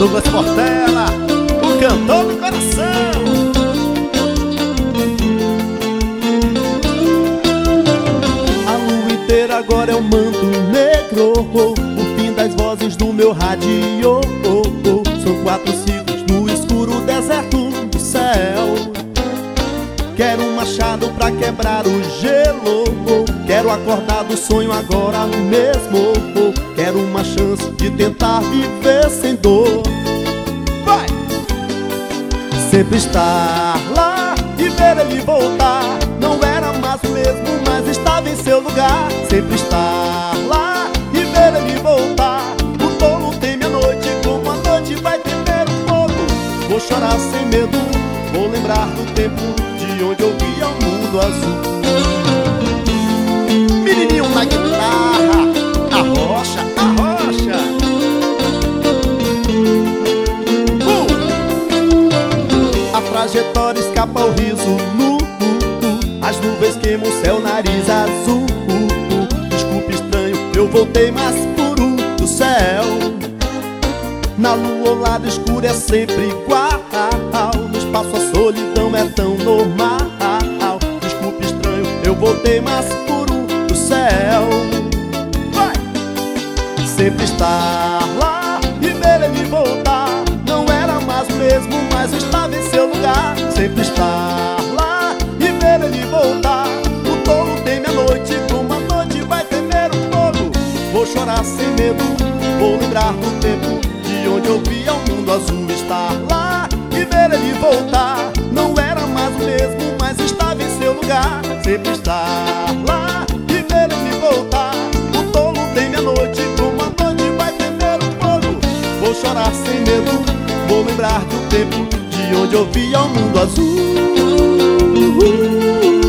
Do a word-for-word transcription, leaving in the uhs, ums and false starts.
Douglas Portela, o cantor do coração. A lua inteira agora é um manto negro, o fim das vozes do meu rádio. São quatro ciclos no escuro deserto do céu. Quero um machado pra quebrar o gelo. Quero acordar do sonho agora mesmo. Quero uma chance de tentar viver sem dor. Vai! Sempre estar lá e ver ele voltar. Não era mais o mesmo, mas estava em seu lugar. Sempre estar lá e ver ele voltar. O tolo teme a noite, como a noite vai temer o fogo. Vou chorar sem medo, vou lembrar do tempo de onde eu via o mundo azul. Menininho na guitarra, a rocha, a rocha. uh! A trajetória escapa ao riso nu, as nuvens queimam o céu, nariz azul. Desculpe estranho, eu voltei mais puro do céu. Na lua o lado escuro é sempre igual. No espaço a solidão é tão normal. Desculpe estranho, eu voltei mais puro do céu. Vai! Sempre estar lá e ver ele voltar. Não era mais o mesmo, mas estava em seu lugar. Sempre estar lá e ver ele voltar. O tolo teme a noite, como a noite vai temer o fogo. Vou chorar sem medo, vou lembrar do tempo de onde eu via o mundo azul. Estar lá e ver ele voltar. Não era mais o mesmo, mas estava em seu lugar. Sempre estar lá e ver ele voltar. O tolo teme a noite, como a noite vai temer o fogo. Vou chorar sem medo, vou lembrar do tempo de onde eu via o mundo azul.